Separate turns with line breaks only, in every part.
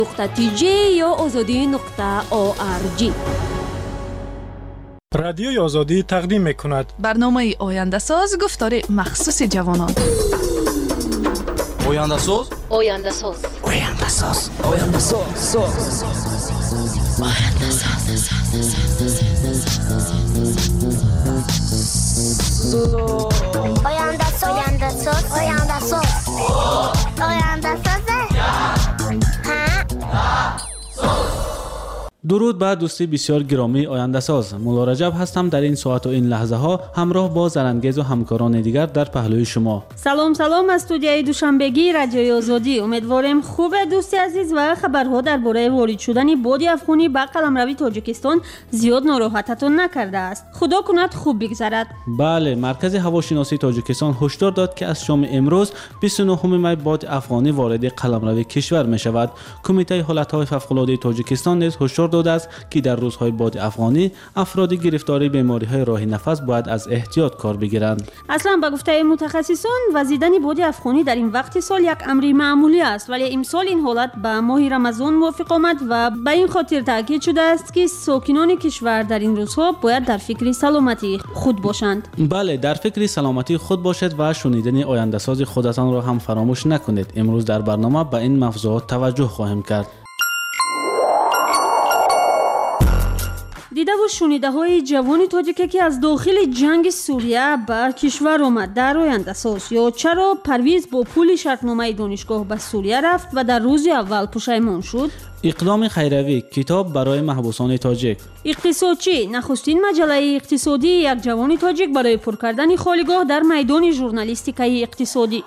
.tj یا azadi.org.
رادیوی آزادی تقدیم می‌کند
برنامه آینده ساز گفتار مخصوص جوانان.
آینده ساز
آینده ساز
آینده ساز آینده ساز
آینده ساز آینده ساز
درود بر دوستی بسیار گرامی آینده ساز. مولا رجب هستم در این ساعت و این لحظه ها همراه با زرنگیز و همکاران دیگر در پهلوی شما.
سلام از استودیوی دوشنبگی رادیوی آزادی. امیدواریم خوب دوستی عزیز و خبرها درباره وارد شدن بادی افغانی به قلمرو تاجیکستان زیاد ناراحتتان نکرده است. خدا کند خوب بگذرد.
بله، مرکز هواشناسی تاجیکستان هشدار داد که از شام امروز 29 می باد افغانی وارد قلمرو کشور می شود. کمیته حالت‌های فوق‌العاده تاجیکستان نیز هشدار داده است که در روزهای باد افغانی افراد گرفتار بیماری‌های راه نفس باید از احتیاط کار بگیرند.
اصلا به گفته متخصصان وزیدن باد افغانی در این وقت سال یک امر معمولی است، ولی امسال این حالت به ماه رمضان موافق آمد و به این خاطر تاکید شده است که ساکنان کشور در این روزها باید در فکر سلامتی خود باشند.
بله، در فکر سلامتی خود باشید و شنیدن آینده ساز خودتان را هم فراموش نکنید. امروز در برنامه به این موضوعات توجه خواهیم کرد.
دیده و شنیده های جوانی تاجیکی که از داخل جنگ سوریه به کشور آمد در آینده ساز، یا چرا پرویز با پول شرطنامه دانشگاه به سوریه رفت و در روز اول پشیمان شد.
اقدام خیروی، کتاب برای محبوسان تاجیک.
اقتصادچی، نخستین مجله اقتصادی یک جوان تاجیک برای پر کردن خالیگاه در میدان ژورنالیستیکای اقتصادی.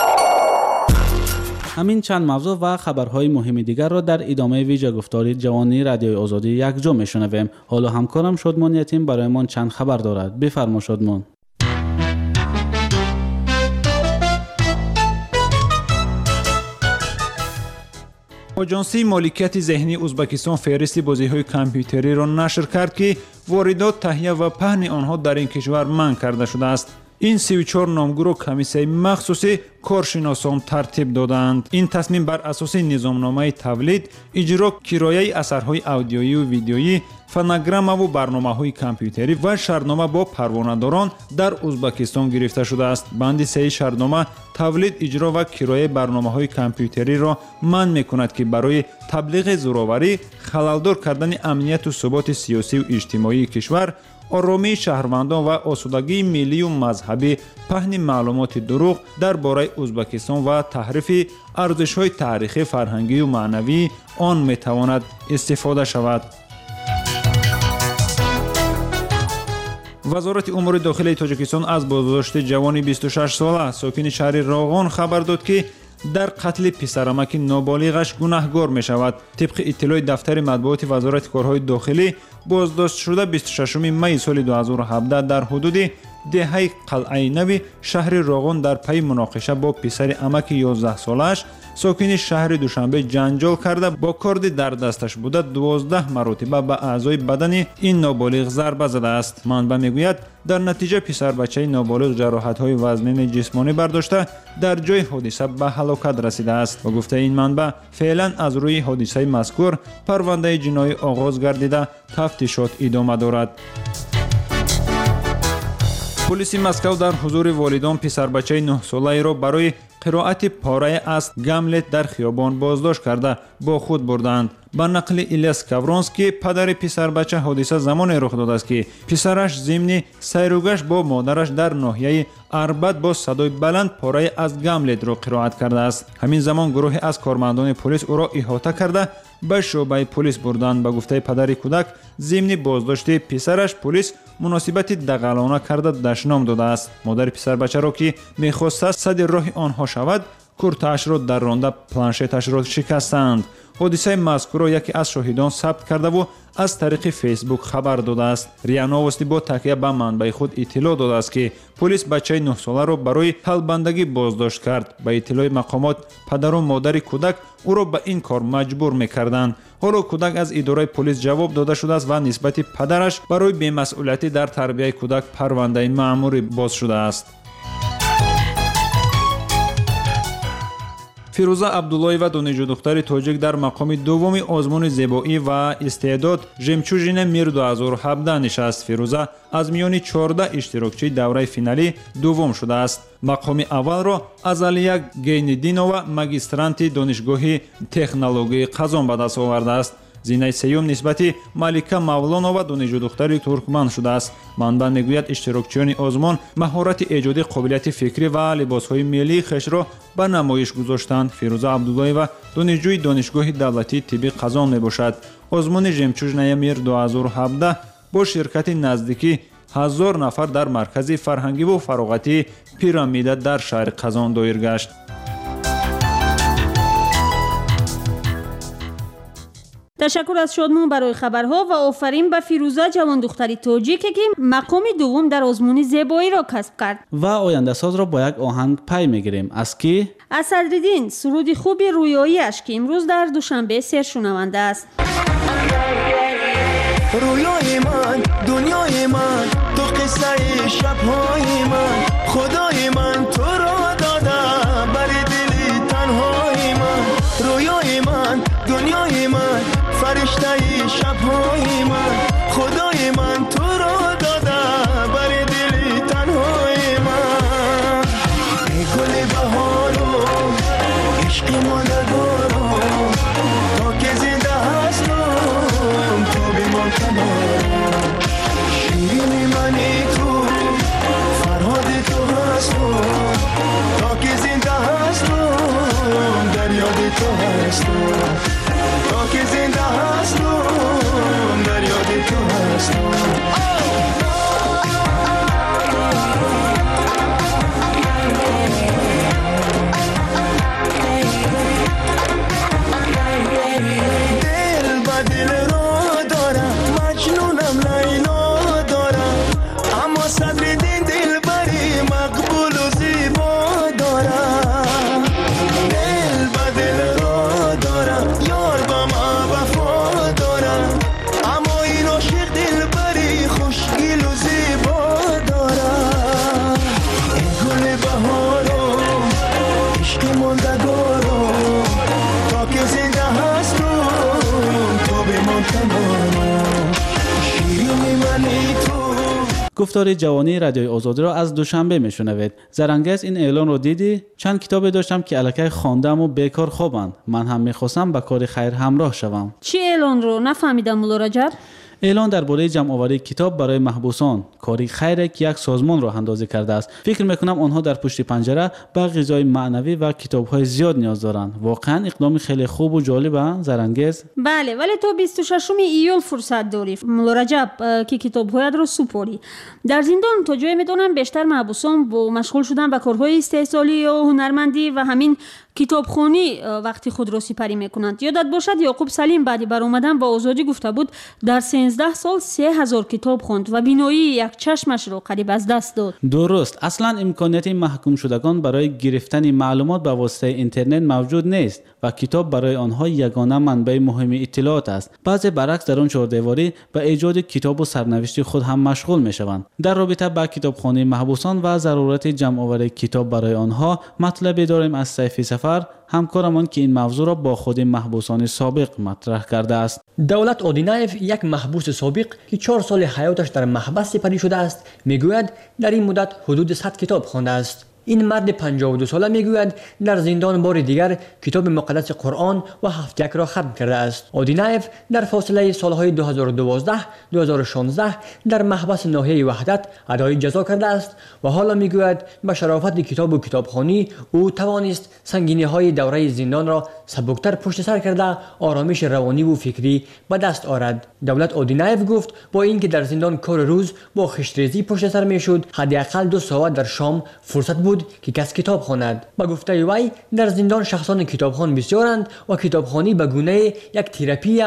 همین چند موضوع و خبرهای مهم دیگر را در ادامه ویژه گفتاری جوانی رادیوی آزادی یک جا میشنویم. حالا همکارم شادمان یتیم برایمان چند خبر دارد. بفرما شادمان.
آژانسی مالکیت ذهنی ازبکستان فهرست بازی‌های کامپیوتری را نشر کرد که واردات، تهیه و پهن آنها در این کشور منع کرده شده است. این 34 نامگو را کمیسیه مخصوصی کارشناسان ترتیب دادند. این تصمیم بر اساس نظامنامه تولید، اجرا، کرایه اثرهای آدیویی و ویدیویی، فونوگرام و برنامه‌های کامپیوتری و شرطنامه با پروانه‌داران در ازبکستان گرفته شده است. بند 3 شرطنامه تولید، اجرا و کرایه برنامه‌های کامپیوتری را منع می‌کند که برای تبلیغ زورآوری، خلل‌دار کردن امنیت و ثبات سیاسی و اجتماعی کشور، آرامی شهروندان و آسودگی ملی و مذهبی، پهن معلومات دروغ درباره ازبکستان و تحریف ارزش‌های تاریخی، فرهنگی و معنوی آن می‌تواند استفاده شود. وزارت امور داخلی تاجیکستان از بازداشت جوانی 26 ساله ساکن شهر راغان خبر داد که در قتل پسرمک نابالغش گناهکار می شود. طبق اطلاع دفتر مطبوعات وزارت کارهای داخلی، بازداشت شده 26 می سال 2017 در حدود دهه قلعه نو شهر راغان در پی مناقشه با پسر امک 11 سالش ساکن شهر دوشنبه جنجال کرده با کارد در دستش بوده 12 مرتبه به اعضای بدن این نابالغ ضربه زده است. منبع میگوید در نتیجه پسر بچه نابالغ جراحت‌های وزنین جسمانی برداشته در جای حادثه به هلاکت رسیده است. با گفته این منبع فعلا از روی حادثه مذکور پرونده جنایی آغاز گردیده تفتیشات ادامه دارد. پلیس مسکو در حضور والدان پسر بچه 9 ساله را برای قرائت پاره از گاملت در خیابان بازداشت کرده با خود بردند. با نقل ایلیاس کاورونسکی پدر پسر بچه حادثه زمان رخ داده است که پسرش ضمن سیروگشت با مادرش در ناحیه اربد با صدای بلند پاره از گاملت را قرائت کرده است. همین زمان گروهی از کارمندان پلیس او را احاطه کرده به شعبه پلیس بردند. به گفته پدر کودک ضمن بازداشت پسرش پلیس مناسبت دغلانه کرده دشنام داده است. مادر پسر بچه را که می‌خواست صد راه آنها شود کورتاش را در رانده پلانشتش را شکستند. حادثه مذکور را یکی از شاهدان ثبت کرده و از طریق فیسبوک خبر داده است. ریا نوستی با تکیه به منبع خود اطلاع داده است که پلیس بچه 9 ساله را برای حلبندگی بازداشت کرد. به اطلاع مقامات پدر و مادر کودک او را به این کار مجبور می‌کردند. حالا کودک از اداره پلیس جواب داده شده است و نسبت پدرش برای بی‌مسئولیتی در تربیت کودک پرونده مأموری باز شده است. фирӯза абдуллоева донишҷӯ духтари тоҷик дар мақоми дуввуми озмуни зебоӣ ва истеъдод жемчужини мир 2017 нишаст. фирӯза аз миёни 14 иштирокчии давраи финалӣ дуввум шудааст. мақоми аввалро аз алия гейнидинова магистранти донишгоҳи технологияи қазон ба даст овардааст. зинаи сеюм нисбати малика мавлонова донишҷӯ духтари туркман шудааст. манба мегӯяд иштирокчиёни озмон маҳорати эҷоди қобилияти фикрӣ ва либосҳои миллии хешро ба намоиш гузоштанд. фирӯза абдуллоева донишҷӯи донишгоҳи давлатии тибби қазон мебошад. озмуни жемчужнаи мир 2017 бо ширкати наздики 1000 нафар дар маркази фарҳангиву фароғатии пирамида дар шаҳри қазон доир гашт.
ташаккур аз шодмон барои хабарҳо ва офарин ба фирӯза ҷавондухтари тоҷике ки мақоми дуввум дар озмуни зебоиро касб кард.
ва ояндасозро бо як оҳанг пай мегирем аз ки
асадриддин суруди хуби рӯёиаш ки имрӯз дар душанбе сершунаванда аст.
رویای من دنیای من تو قصه شب‌های من خدای من تو را دادم برای دلی تنهای من رویای من دنیای من فرشته شب‌های من خدای من تو را دادم برای دلی تنهای من ای گل بهارو عشق ماندگارو تا که زنده هستم تو بیمان شیرین منی تو فرهاد تو هستم تا که زنده هستم در یاد تو هستم تا که زنده هستم در یاد تو هستم
گفتار جوانی رادیوی آزادی را از دوشنبه میشنوید. زرنگز این اعلان رو دیدی؟ چند کتاب داشتم که الکی خواندم و بیکار خوابند. من هم میخواستم با کار خیر همراه شوم.
چی اعلان رو نفهمیدم مولا رجب؟
اعلان درباره جمع آوری کتاب برای محبوسان، کاری خیره که یک سازمان راه اندازی کرده است. فکر میکنم آنها در پشت پنجره به غذای معنوی و کتاب‌های زیاد نیاز دارند. واقعا اقدام خیلی خوب و جالبه زرنگز.
بله، ولی تو 26 ایول فرصت داری مولا رجب که کتاب‌هایت رو سپاری. در زندان تا جایی میدونم بیشتر محبوسان با مشغول شدن به کارهای استحصالی و هنرمندی و همین کتابخوانی وقتی خود را سپری میکنند. یادت باشد یعقوب سلیم بعدی بر اومدن با آزادی گفته بود در 13 سال 3000 کتاب خوند و بینایی یک چشمش را قریب از دست داد.
درست، اصلا امکانیت محکوم شدگان برای گرفتن معلومات به واسطه اینترنت موجود نیست و کتاب برای آنها یگانه منبع مهم اطلاعات است. بعضی برعکس در آن چهاردیواری به ایجاد کتاب و سرنوشت خود هم مشغول میشوند. در رابطه با کتابخوانی محبوسان و ضرورت جمع آوری کتاب برای آنها مطلبی داریم از سیفی سفر، همکارمان که این موضوع را با خود محبوسان سابق مطرح کرده است.
دولت اودینایف یک محبوس سابق که 4 سال حیاتش در محبس سپری شده است میگوید در این مدت حدود 100 کتاب خوانده است. این مرد 52 ساله میگوید در زندان بار دیگر کتاب مقدس قرآن و هفتیک را ختم کرده است. اودینایف در فاصله سالهای 2012-2016 در محبس ناحیه وحدت ادای جزا کرده است و حالا میگوید به شرافت کتاب و کتابخوانی او توانست سنگینی‌های دوره زندان را سبکتر پشت سر کرده آرامش روانی و فکری به دست آورد. دولت اودینایف گفت با اینکه در زندان کار روز با خشتریزی پشت سر میشد، حداقل 2 ساعت در شام فرصت بود که کس کتاب خواند. با گفته وی در زندان شخصان کتابخوان بسیارند و کتابخوانی به گونه یک تراپی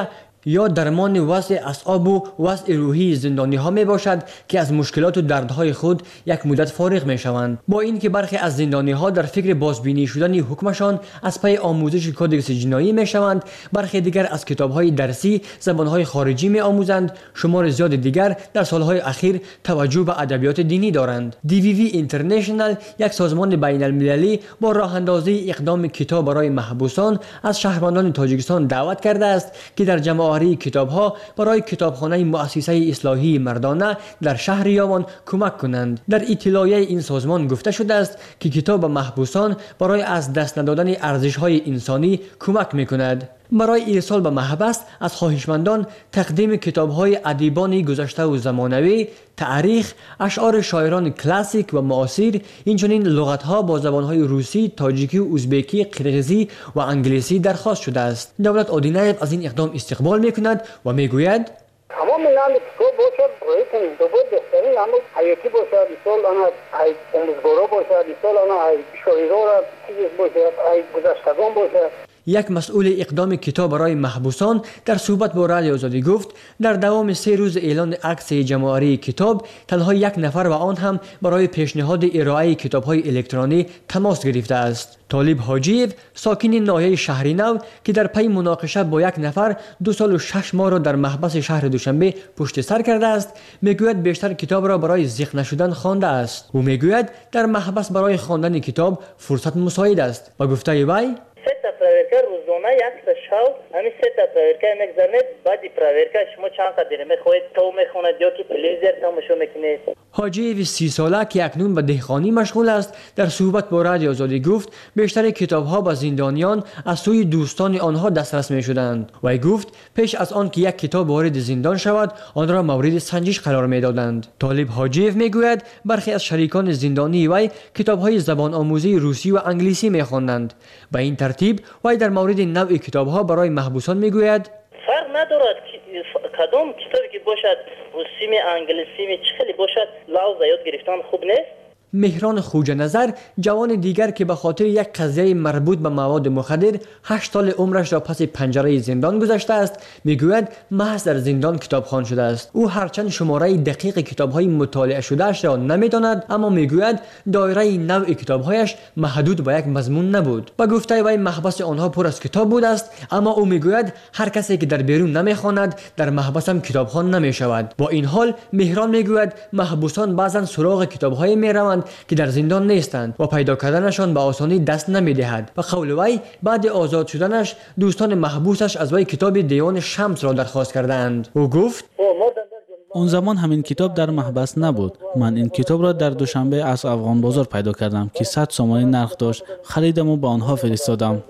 یا درمان وضع اعصاب و وضع روحی زندانی ها می باشد که از مشکلات و دردهای خود یک مدت فارغ می شوند. با اینکه برخی از زندانی ها در فکر بازبینی شدن حکمشان از پی آموزش کدکس جنایی می شوند، برخی دیگر از کتاب های درسی زبان های خارجی می آموزند، شمار زیاد دیگر در سالهای اخیر توجه به ادبیات دینی دارند. DVV اینترنشنال، یک سازمان بین المللی، با راه اندازی اقدام کتاب برای محبوسان از شهروندان تاجیکستان دعوت کرده است که در جمع‌آوری کتاب‌ها برای کتابخانه مؤسسه اصلاحی مردانه در شهر یاوان کمک کنند. در اطلاعیه این سازمان گفته شده است که کتاب محبوسان برای از دست ندادن ارزش‌های انسانی کمک می‌کند. برای ارسال به محبس از خواهشمندان تقدیم کتاب‌های ادیبان گذشته و زمانوی، تاریخ، اشعار شاعران کلاسیک و معاصر، اینچنین لغت‌ها با زبان‌های روسی، تاجیکی و ازبکی، قرغیزی و انگلیسی درخواست شده است. دولت آدینایف از این اقدام استقبال می‌کند و می‌گوید
تمام نام کتاب باشد روی کنید دو بود بهترین نام حیاتی باشد ایسال آنها ای امروزگارا باشد ایسال آنها ای شاعرها را چیز باشد ای گذشتگان باشد.
یک مسئول اقدام کتاب برای محبوسان در صحبت با رادیو آزادی گفت در دوام 3 روز اعلان عکس جمع‌آوری کتاب تنها یک نفر و آن هم برای پیشنهاد ارائه کتاب‌های الکترونی تماس گرفته است. طالب حاجیف، ساکن ناحیه شهر نو که در پی مناقشه با یک نفر 2 سال و 6 ماه را در محبس شهر دوشنبه پشت سر کرده است، میگوید بیشتر کتاب را برای ذخیره نشدن خوانده است. او میگوید در محبس برای خواندن کتاب فرصت مساعد است و گفته وی
3 تا پراورکا روزانه یک تا شو همین 3 تا پراورکا میگذرنید بعدی پراورکا شما چند تا دیره میخواید تو میخوند یا که پلیزر تماشا میکنید. حاجی
30 ساله که اکنون به دهقانی مشغول است در صحبت با رادیو آزادی گفت بیشتر کتاب‌ها به زندانیان از سوی دوستان آنها دسترس می‌شدند. وی گفت پیش از آن که یک کتاب وارد زندان شود آن را مورد سنجش قرار می‌دادند. طالب حاجیف میگوید برخی از شریکان زندانی وی کتاب‌های زبان آموزی روسی و انگلیسی می‌خواندند. به این ترتیب وی در مورد نوع کتاب‌ها برای محبوسان میگوید
فرق ندارد کدام کتابی که باشد روسی می انگلیسی می چه خیلی باشد لحظه یاد گرفتن خوب نیست.
مهران خوجه نظر، جوان دیگر که به خاطر یک قضیه مربوط به مواد مخدر 8 سال عمرش را پس پنجره زندان گذاشته است، میگوید محض در زندان کتابخوان شده است. او هرچند شماره دقیق کتاب‌های مطالعه شده‌اش را نمی‌داند، اما میگوید دایره نوع کتاب‌هایش محدود به یک مضمون نبود. با گفته وی محبس آنها پر از کتاب بود است، اما او میگوید هر کسی که در بیرون نمی‌خواند در محبس هم کتابخوان نمی‌شود. با این حال مهران میگوید محبوسان بعضن سراغ کتاب‌های می‌روند که در زندان نیستند و پیدا کردنشان به آسانی دست نمی‌دهد. و قول وی بعد آزاد شدنش دوستان محبوسش از وی کتاب دیوان شمس را درخواست کردند. او گفت
اون زمان همین کتاب در محبس نبود. من این کتاب را در دوشنبه از افغان بازار پیدا کردم که 100 سومانی نرخ داشت. خریدم و به آنها فرستادم.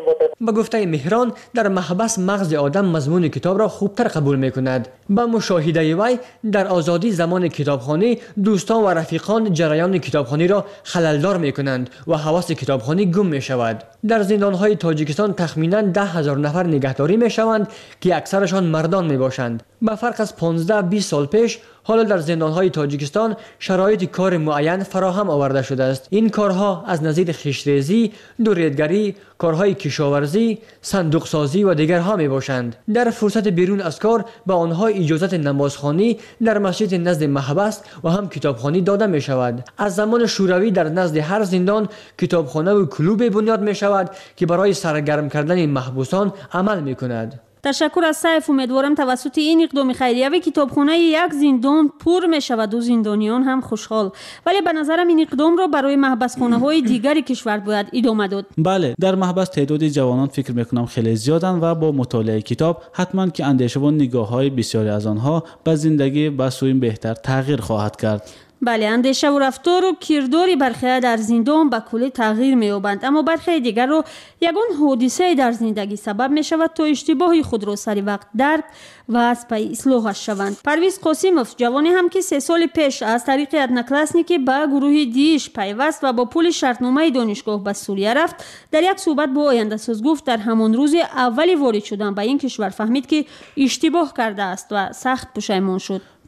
با گفته مهران در محبس مغز آدم مضمون کتاب را خوبتر قبول می‌کند. با مشاهده وی در آزادی زمان کتابخوانی دوستان و رفیقان جریان کتابخوانی را خللدار می‌کنند و هوس کتابخوانی گم می‌شود. در زندان‌های تاجیکستان تخمیناً 10,000 نفر نگهداری می‌شوند که اکثرشان مردان می‌باشند. به فرق از 15-20 سال پیش حالا در زندان‌های تاجیکستان شرایط کار معین فراهم آورده شده است. این کارها از نظیر خشت‌ریزی، دوریدگری، کارهای کشاورزی، صندوق سازی و دیگرها میباشند. در فرصت بیرون از کار به آنها اجازه نمازخوانی در مسجد نزد محبس و هم کتابخوانی داده می شود. از زمان شوروی در نزد هر زندان کتابخانه و کلوب بنیاد می شود که برای سرگرم کردن محبوسان عمل می کند.
تشکر از سیف. امیدوارم توسط این اقدام خیریه کتابخانه یک زندان پر می شود و زندانیان هم خوشحال. ولی به نظرم این اقدام را برای محبسخانه های دیگری کشور باید ادامه داد.
بله، در محبس تعداد جوانان فکر میکنم خیلی زیادن و با مطالعه کتاب حتما که اندیشه و نگاه های بسیاری از آنها به زندگی به سوی بهتر تغییر خواهد کرد.
بله، اندیشه و رفتار و کرداری برخی در زندان به کلی تغییر می‌یابند، اما برخی دیگر رو یگان حادثه در زندگی سبب می شود تا اشتباه خود را سری وقت درک و از پی اصلاحش شوند. پرویز قاسموف، جوانی هم که 3 سال پیش از طریق ادناکلاسنیکی به گروه دیش پیوست و با پول شرطنامه دانشگاه به سوریه رفت، در یک صحبت با آینده ساز گفت در همان روز اولی وارد شدن به این کشور فهمید که اشتباه کرده است و سخت پشیمان شد.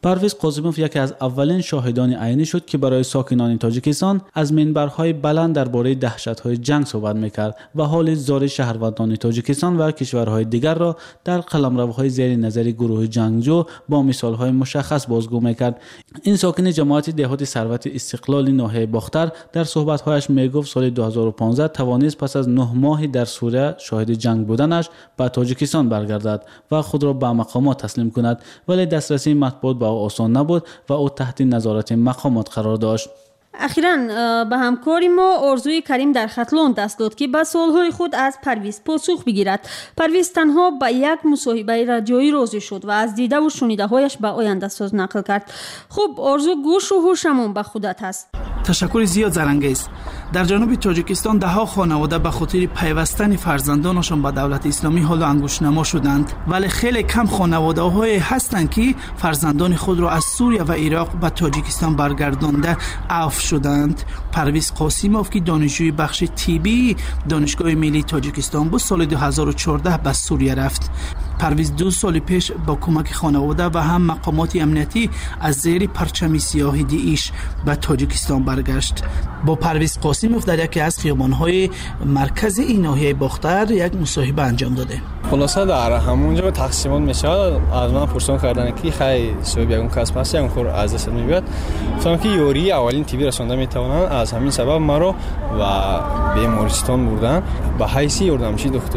پرویز قاسیموف یکی از اولین شاهدان عینی شد که برای ساکنان تاجیکستان از منبرهای بلند درباره دهشت‌های جنگ صحبت می‌کرد و حال زار شهروندان تاجیکستان و کشورهای دیگر را در قلمروهای زیر نظر گروه جنگجو با مثال‌های مشخص بازگو می‌کرد. این ساکن جماعت دهات ثروت استقلال ناحیه باختر در صحبت‌هایش میگفت سال 2015 توانست پس از 9 ماه در سوریه شاهد جنگ بودنش به تاجیکستان برگردد و خود را به مقامات تسلیم کند، ولی دسترسی مطبوعات به او آسان نبود و او تحت نظارت مقامات قرار داشت.
اخیراً به همکاری ما آرزوی کریم در خطلون دست داد که به سوالهای خود از پرویز پاسخ بگیرد. پرویز تنها به یک مصاحبه رادیویی راضی شد و از دیده و شنیده هایش به آینده ساز نقل کرد. خب آرزو، گوش و هوشمون به خودت هست.
تشکر زیاد زرنگیز. در جنوب تاجیکستان دهها خانواده به خاطر پیوستن فرزندانشان به دولت اسلامی حالا انگشت‌نما شدند، ولی خیلی کم خانواده‌های هستند که فرزندان خود را از سوریه و عراق به تاجیکستان برگردانده عفو شدند. پرویز قاسیموف که دانشجوی بخش طبی دانشگاه ملی تاجیکستان بود، سال 2014 به سوریه رفت. پرویز 2 سال پیش با کمک خانواده و هم مقامات امنیتی از زیر پرچم سیاه داعش به تاجیکستان برگشت. با پرویز قاسیموف در یکی از خیابان‌های مرکز این ناحیه باختر یک مصاحبه انجام داده.
خلاصه در همونجا تقسیمات میشه. از من پرسان کردن که خیلی صاحب یگون کسب هست، یگون خور از دست میاد. گفتم که یوری اولین تیبی رسانده میتونن، از همین سبب مرا و بیمارستان بردن. به حیث یاردمچی دکتر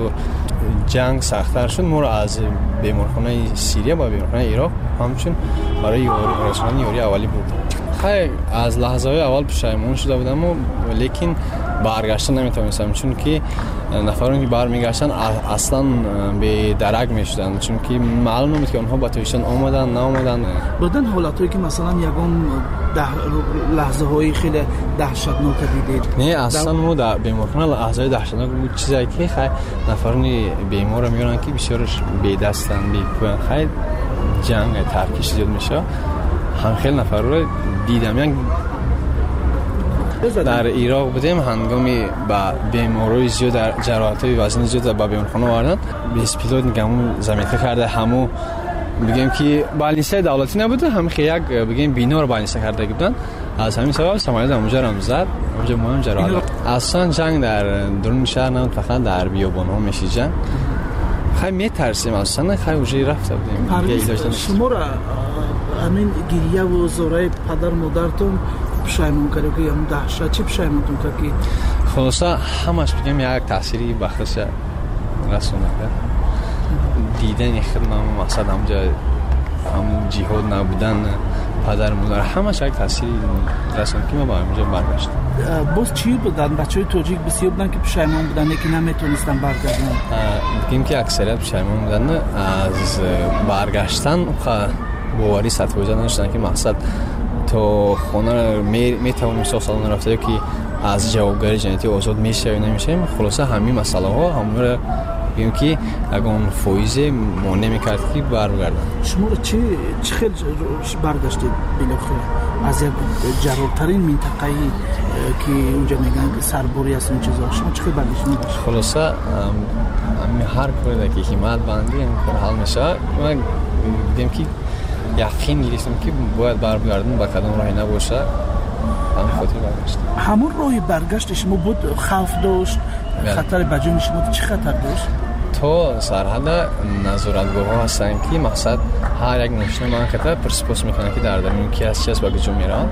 جنگ سخت‌تر شد، ما را از بیمارخانه سوریه با بیمارخانه عراق همچون برای رسانه یوری اولی بود. خیلی از لحظه‌های اول پشیمون شده بودم، لیکن برگشتن نمیتونستم، چون که نفرانی که برمیگشتن اصلا به درک میشدن، چون که معلوم بود که اونها با تویشان آمدن نه آمدن.
بودن حالاتایی که مثلا یگان لحظه های خیلی دهشتناک دیدید؟
نه اصلا ما در بیمارخانه لحظه دهشتناک بود، چیزایی که خیلی نفرانی بیمار میارن که بسیارش به دستن بیپوین، خیلی جنگ ترکیش زیاد میشه. هم خیلی نفر رو دیدم. یک در عراق بودیم، هنگامی با بیمارای زیاد در جراحت‌های وزن زیاد به بیمارخانه آوردن، اسپیلوت نگمون زمینه کرده، همو بگیم که بالینسه دولتی نبوده، هم خیلی یک بگیم بینا رو بالینسه کرده بودن. از همین سبب سمایت اونجا هم زد، اونجا مهم جراحت. اصلا جنگ در درون شهر نبود، فقط در بیابان‌ها میشه جنگ. خیلی میترسیم، اصلا خیلی اونجا رفته بودیم.
شما را همین گریه و زورای پدر مادرتون پشیمون کرده که هم دهشت چی پشیمونتون کرد که
خلاصه همش بگم یک تأثیری بخشش رسونه کرد. دیدن خدمت مقصد همجا هم جهاد نبودن پدر مادر همش یک تأثیری رسونه که ما با همجا برگشتم.
باز چی بودن؟ بچه‌های تاجیک بسیار بودن که پشیمون بودن که نمیتونستن برگردن؟
بگیم که اکثریت پشیمون بودن از برگشتن، باوری سطح وجود نداشتن که مقصد تو خونه میتونیم سالان رفته که از جوابگاری جنتی آزاد میشه یا نمیشه. خلاصه همین مسئله ها همون رو بگیم که اگه فویزه مانع میکرد که برگردن.
شما رو چه خیلی برگشتید بالاخره از یک جرارترین منطقه‌ای که اونجا میگن سرباری هست اون چیزا، شما چه خیلی برگشتید؟
خلاصه هر کاری که حمایت بندی این کار حل میشه، من بگیم که یقین گرفتم که باید برگردن با کدام راهی نباشه، هم خاطر برگشت.
همون راهی برگشت شما بود خوف داشت؟ خطر بجون شما چه خطر داشت؟
تو سرحد نظارتگاه ها هستن که مقصد هر یک نشونه من کتا پرسپوس میکنن که در درمون کی هست چی هست با کجا میرن.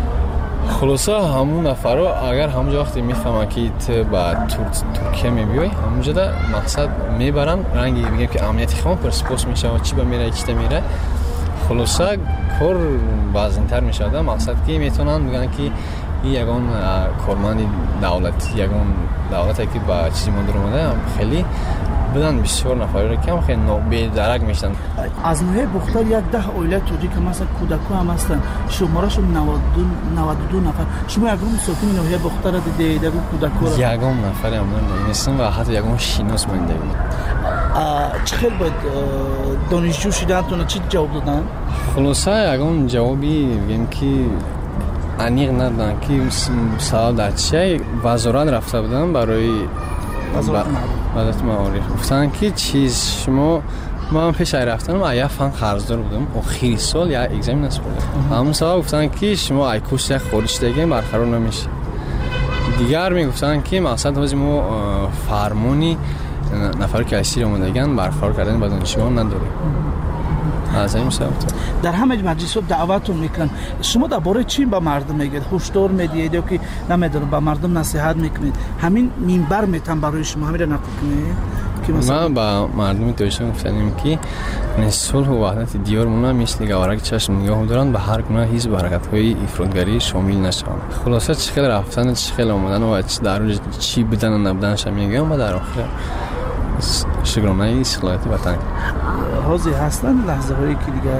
خلاصه همون نفرها اگر همونجا وقتی میفهمن که تو با ترکیه میبیای، همونجا در مقصد میبرن رنگی بگیم که امنیتی خواهم پرسپوس میشه و چی با میره چی میره. خلاصه کار وزن‌تر میشه. مقصد که میتونن بگن که این یگان کارمند دولتی، یگان دولتی که با چیزی مندر اومده خیلی بدن بسیار نفری رو که هم خیلی به درک میشن.
از نوعه بختار 10 عائله تاجیک که مثلا کودک‌ها هم هستن، شمارهشون 92 نفر. شما یگان ساکن نوعه بختار دیدید کودک‌ها؟
یگان نفری هم نمی‌دونستم و حتی یگان شیناس مونده بود.
چه خیلی باید دانشجو شدن تو چی جواب دادن؟
خلاصه یگان جوابی بگیم که انیق ندادن که سوال در چیه وزارت رفته بودن برای وزارت معارف گفتن که چیز شما من پیش رفتم یا فن قرضدار بودم آخری سال یا اگزم نسپردم همون سال گفتن که شما ای کورس خودش دیگه برقرار نمیشه دیگر میگفتن که مقصد از ما فرمانی نفر کلاسی رو مدگن برقرار کردن با دانشجویان نداره از این سبب
در همه مجلس دعوتتون میکنن شما درباره چی به مردم میگید هشدار میدید یا که نمیدونم به مردم نصیحت میکنید همین منبر میتن برای شما همین نقل کنید
ما با مردم توشون گفتیم که صلح و وحدت دیارمون مثل گوارک چشم نگاه دارن به هر گونه حزب حرکت‌های افراطگری شامل نشون خلاصه چخیل رفتن چخیل آمدن و در چی بدن و نبودنش میگم و در آخر شکرانه صلاحیت وطن
حاضر هستن لحظه هایی که دیگه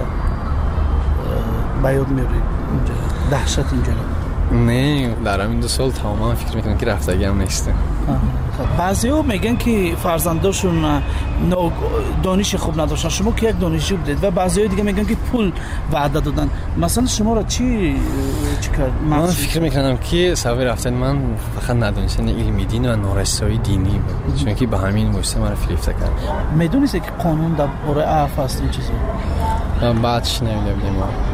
بیاد میرید اینجا دهشت اینجا
نه در همین 2 سال تماما فکر میکنم که رفتگی هم نیسته
بعضی ها میگن که فرزنداشون دانش خوب نداشتن شما که یک دانشجو بودید و بعضی ها دیگه میگن که پول وعده دادن مثلا شما را چی کرد؟
من فکر میکنم که سبب رفتن من فقط ندانستن علم دین و نارسایی دینی بود چون که به همین موسیقی من فریفته کرد
میدونید که قانون در باره عفو هست این چیزی؟
بعدش نمیدونم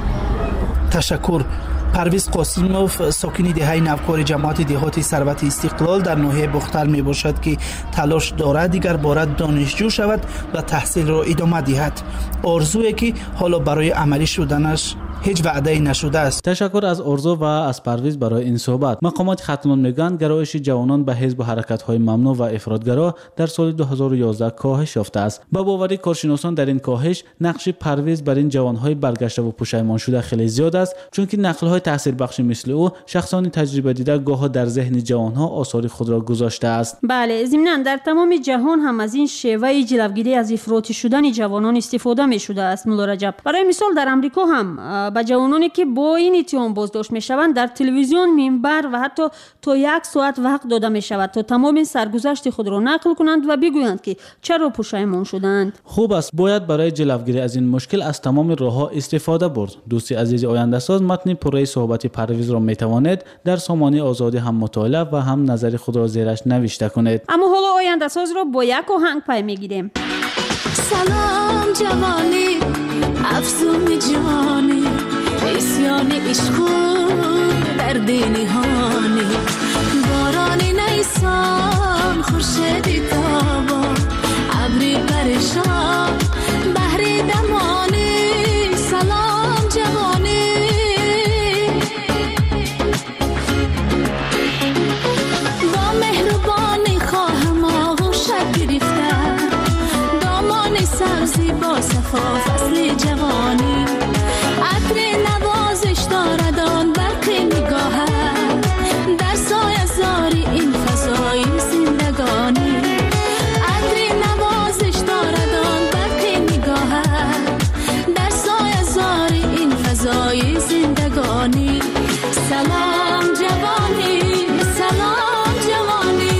تشکر پرویز قاسموف ساکن دهه نوکار جماعت دهاتی ثروت استقلال در ناحیه بختر می باشد که تلاش دارد دیگر بار دانشجو شود و تحصیل را ادامه دهد آرزویی که حالا برای عملی شدنش هیچ وعده نشده است.
تشکر از آرزو و از پرویز برای این صحبت. مقامات ختمان میگن گرایش جوانان به حزب و حرکت‌های ممنوع و افراطگرا در سال 2011 کاهش یافته است. با باوری کارشناسان در این کاهش نقش پرویز بر این جوانهای برگشته و پشیمان شده خیلی زیاد است چون که نقل‌های تاثیربخش مثل او شخصان تجربه دیده گاه در ذهن جوانها آثار خود را گذاشته است.
بله ضمناً در تمام جهان هم از این شیوه جلوگیری از افراطی شدن جوانان استفاده می‌شده است. مولا رجب برای مثال در آمریکا هم با جوانانی که با این اتهام بازداشت میشوند در تلویزیون منبر و حتی تا 1 ساعت وقت داده می شود تا تمام سرگذشت خود را نقل کنند و بگویند که چرا پشیمان شدند.
خوب است باید برای جلوگیری از این مشکل از تمام راه‌ها استفاده برد. دوستی عزیز آینده ساز متن پره صحبت پرویز را می توانید در سامانه آزادی هم مطالعه و هم نظر خود را زیرش نوشته کنید.
اما حالا آینده ساز را با یک آهنگ پی میگیریم.
سلام جوانی افسون جانی اسیان عشقو در دینهانی بارانی نیسان خورشیدی تابان ابری پریشان بحری دمانی سلام جوانی با مهربانی خواهم آغوشت گرفتن دامان سبزی با صفا فصل جوانی عطر نوازش دارد آن برق نگاهت در سایه زاری این فضای زندگانی عطر نوازش دارد آن برق نگاهت در سایه زاری این فضای زندگانی سلام جوانی سلام جوانی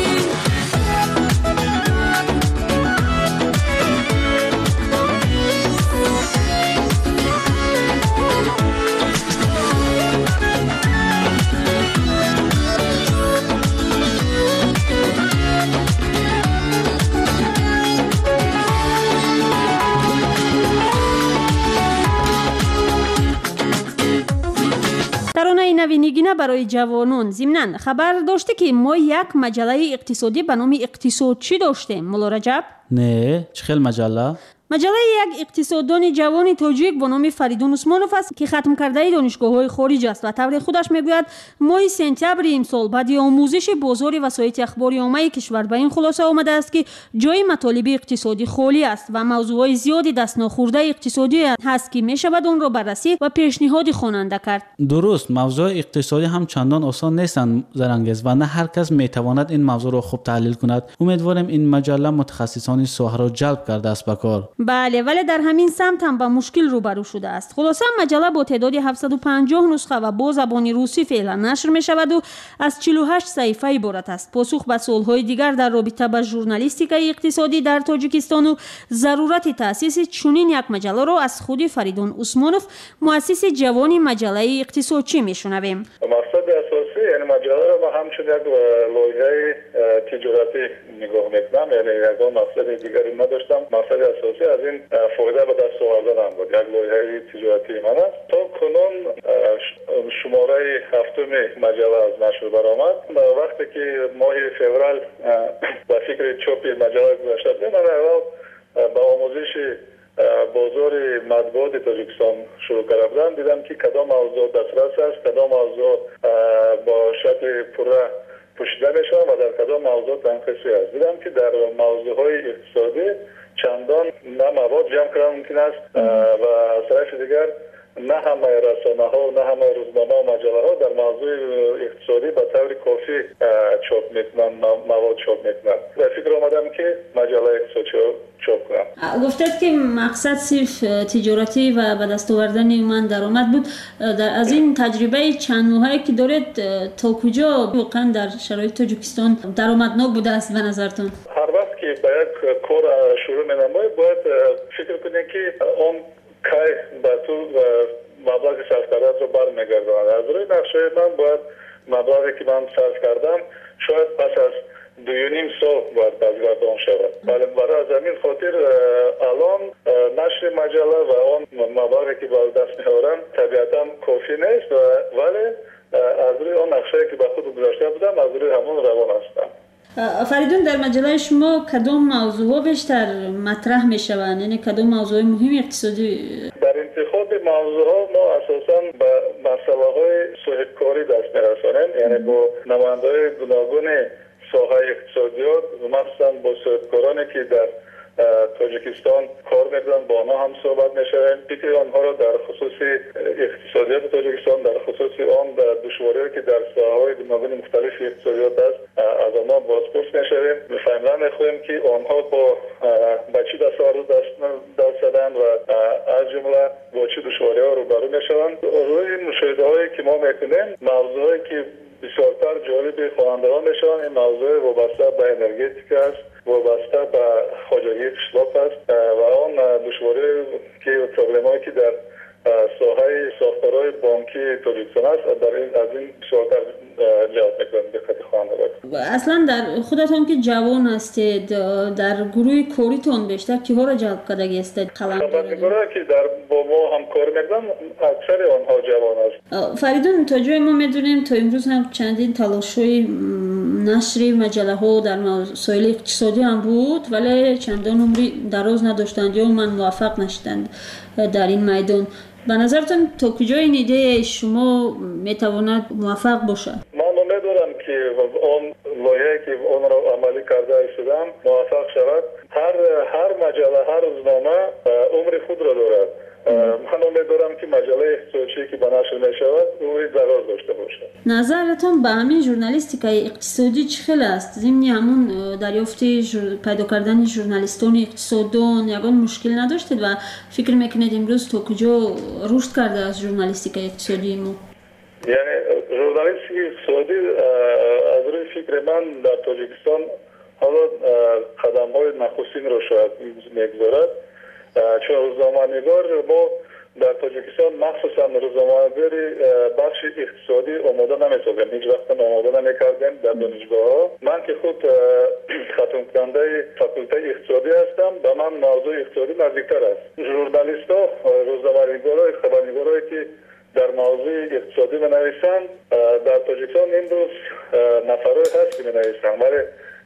ترانه نوینگینه برای جوانان. ضمناً خبر داشته که ما یک مجله اقتصادی به نام اقتصاد چی داشتیم مولا رجب؟
نه چه خیل مجله؟
مجله یک اقتصاددان جوان تاجیک به نام فریدون عثمانوف است که ختم کرده دانشگاه‌های خارج است و طور خودش میگوید ماه سپتامبر امسال بعد آموزش بازار وسایل اخباری عامه کشور به این خلاصه آمده است که جای مطالب اقتصادی خالی است و موضوعات زیادی دست ناخورده اقتصادی هست که میشود اون را بررسی و پیشنهاد خواننده کرد.
درست موضوع اقتصادی هم چندان آسان نیستند زرنگز و نه هر کس میتواند این موضوع را خوب تحلیل کند. امیدوارم این مجله متخصصان ساحه را جلب کرده است به کار.
بله ولی در همین سمت هم با مشکل روبرو شده است. خلاصه مجله با تعداد 750 نسخه و با زبان روسی فعلا نشر می شود و از 48 صفحه عبارت است. پاسخ به سوالهای دیگر در رابطه با ژورنالیستیک اقتصادی در تاجیکستان و ضرورت تأسیس چنین یک مجله را از خود فریدون عثمانوف مؤسس جوان مجله اقتصادچی می شنویم.
مقصد اساسی یعنی مجله را
و همچنین یک لایحه تجارتی نگاه میکنم، یعنی یگان مقصد دیگری نداشتم. مقصد اساسی از این فایده به دست آوردن بود. یک لایحه تجارتی من است. تا کنون شماره هفتم مجله از نشر برآمد. وقتی که ماه فوریه با فکر چاپ مجله گذاشته بودم، من اول با آموزش بازار مطبوعات تاجیکستان شروع کرده بودم. دیدم که کدام موضوع دسترس است، کدام موضوع با شکل پوره پوشیده میشن و در کدام موضوع تنقیصی است. دیدم که در موضوعهای اقتصادی چندان نه مواد جمع کردن ممکن است و از طرف دیگر نه همه رسانه ها و نه همه روزنامه و مجله ها در موضوع اقتصادی به طور کافی چاپ میکنن، مواد چاپ میکنن. و فکر آمدم که مجله اقتصادی چاپ کنم.
گفتید که مقصد صرف تجارتی و به دست آوردن من درآمد بود. از این تجربه چند ماهه که دارید تا کجا واقعا در شرایط تاجیکستان درآمدناک بوده است به نظرتون؟
هر وقت که به یک کار شروع می‌نمایید باید فکر کنید که اون که به تو مبلغ صرف کردن رو برمیگرداند. از روی نقشه من باید مبلغی که من صرف کردم شاید پس از 2.5 سال باید بازگردان شود. برای از همین خاطر الان نشر مجله و اون مبلغی که باید دست می‌آورم طبیعتاً کافی نیست، ولی از روی اون نقشه که به خود گذاشته بودم از روی همون روان هستم.
فریدون، در مجله شما کدام موضوعها بیشتر مطرح می شوند؟ یعنی کدام موضوع مهم اقتصادی؟
در انتخاب موضوعها ما اساساً به مسئله های صاحبکاری دست می رسانیم، یعنی با نماینده های گوناگون ساحه اقتصادیات، مخصوصاً با صاحبکارانی که در تاجیکستان کار میکنن با آنها هم صحبت میشویم. فکر آنها را در خصوص اقتصادیات تاجیکستان، در خصوص آن دشواری‌هایی که در ساحه‌های گوناگون مختلف اقتصادیات است از آنها بازپرس میشویم. فهمیدن میخواهیم که آنها با چه دستاورد دست زدن و از جمله با چه دشواری‌ها روبرو میشوند. روی مشاهده‌هایی که ما میکنیم موضوعی که بسیارتر جالب خوانندگان میشوند این موضوع وابسته به انرژتیک است، وابسته به خواجگی قشلاق است و آن دشواری که پروبلمایی که در ساحه ساختارهای بانکی تاجیکستان است از این بسیارتر جواب میکنم دقت خوانندگان.
اصلا در خودتون که جوان هستید، در گروه کاریتون بیشتر کیها را جلب کرده هستید؟
خبرنگارایی که با ما همکاری میکنن اکثر آنها جوان است.
فریدون، تا جای ما میدونیم تا امروز هم چندین تلاش‌های نشر مجله ها در مسائل اقتصادی هم بود، ولی چندان عمری دراز نداشتند یا من موفق نشدند در این میدان. به نظرتون تا کجای این ایده شما میتواند موفق باشه؟
من امیدوارم که اون لایحه‌ای که اون را عملی کرده شدم موفق شود. هر مجله، هر روزنامه عمر خود را دارد. من امیدوارم که مجله اقتصادی که به نشر میشود روی دراز داشته باشه.
نظرتون به همین ژورنالیستیکای اقتصادی چه خیلی است؟ ضمن همون دریافت پیدا کردن ژورنالیستان اقتصاددان یگان مشکل نداشتید و فکر میکنید امروز تا کجا رشد کرده از ژورنالیستیکای اقتصادی ما؟
یعنی ژورنالیستیک اقتصادی از روی فکر من در تاجیکستان حالا قدم‌های نخستین را شاید میگذارد، چون روزنامه‌نگار ما در تاجیکستان مخصوصا روزنامه‌نگاری بخش اقتصادی آماده نمی‌سازیم، هیچ وقت آماده نمی‌کردیم در دانشگاه‌ها. من که خود ختم کننده فاکولته اقتصادی هستم، به من موضوع اقتصادی نزدیکتر است. ژورنالیست‌ها، روزنامه‌نگارای، خبرنگارایی که در موضوع اقتصادی می‌نویسند در تاجیکستان امروز نفرای هست که می‌نویسند، ولی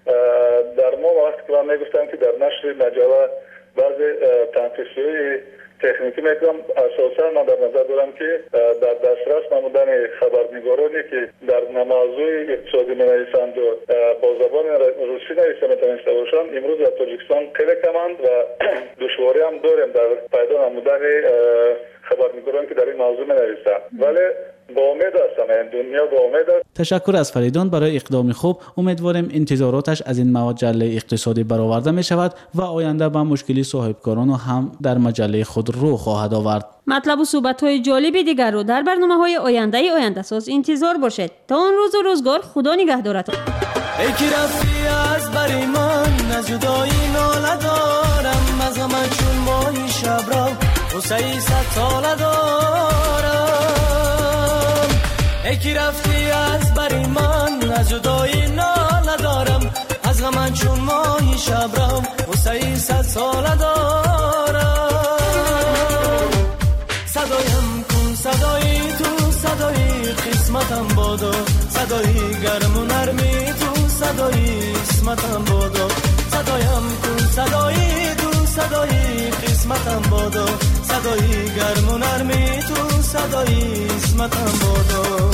در ما وقتی که من می‌گفتم که در نشر مجله بعضی تنقیص‌های تکنیکی میکنم، اساسا من در نظر دارم که در دسترس نمودن خبرنگارانی که در موضوع اقتصادی می‌نویسند و با زبان روسی نویسنده میتونسته باشند امروز در تاجیکستان خیلی کمند و دشواری هم داریم در پیدا نمودن خبرنگارانی که در این موضوع می‌نویسند، ولی با امید هستم، این دنیا با امید است.
تشکر از فریدون برای اقدام خوب. امیدواریم انتظاراتش از این مجله اقتصادی برآورده می شود و آینده به مشکلی صاحبکاران هم در مجله خود رو خواهد آورد.
مطلب و صحبت‌های جالب دیگر رو در برنامه‌های آینده ساز انتظار باشید. تا اون روز و روزگار خدا نگهدارتون.
ای که رفتی از بری من از جدایی ناله دارم، از غم چون ماهی شب را حسین ستاله دارم. ای که رفتی از بری من از جدایی ناله دارم، از غم چون ماهی شب رم وسعی 100 ساله دارم. صدایم کن صدایی تو، صدایی قسمتم بادو، صدایی گرم و نرمی تو، صدایی اسمتم بادو. صدایم کن صدایی تو، صدایی قسمتم بادو، صدایی گرم و نرمی تو، صدایی اسمتم بادو.